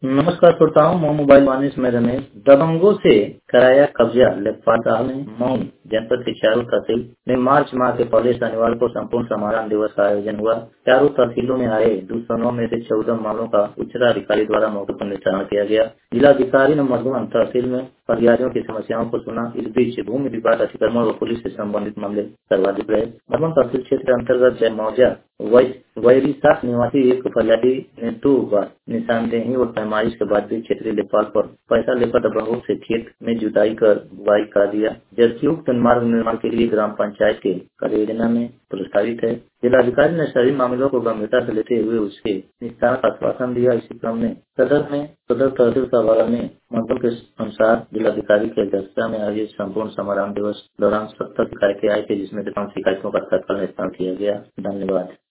नमस्कार श्रोताओं, मैं मोबाइल वानिश में रमेश। दबंगों से कराया कब्जा लेखपाल साहब ने। मऊ जनपद के चारों तहसील में मार्च माह के पहले शनिवार को संपूर्ण समाधान दिवस का आयोजन हुआ। चारों तहसीलों में आए 209 में से 14 मामलों का उच्चाधिकारी द्वारा मौके पर निस्तारण किया गया। जिलाधिकारी ने मधुबन तहसील में फरियादियों की समस्याओं को सुना। इस बीच भूमि विवाद अतिक्रमण व पुलिस से संबंधित मामले सर्वाधिक रहे। मधुबन तहसील क्षेत्र अंतर्गत जयमौजा वैरीसा निवासी एक फरियादी ने 2 बार निशानदेही और पैमाइश के बाद भी क्षेत्रीय लेखपाल पर पैसा लेकर दबंगों से खेत में जुताई कर बुआई करा दिया, जबकि उक्त मार्ग निर्माण के लिए ग्राम पंचायत के कार्य योजना में प्रस्तावित है। जिलाधिकारी ने सभी मामलों को गंभीरता से लेते हुए उसके निस्तारण का आश्वासन दिया। इसी क्रम में सदर तहसील सभागार में मौसम के अनुसार जिलाधिकारी की अध्यक्षता में आयोजित संपूर्ण समाधान दिवस दौरान 70 शिकायतें आई थी, जिसमें 5 शिकायतों का तत्काल निस्तारण किया गया। धन्यवाद।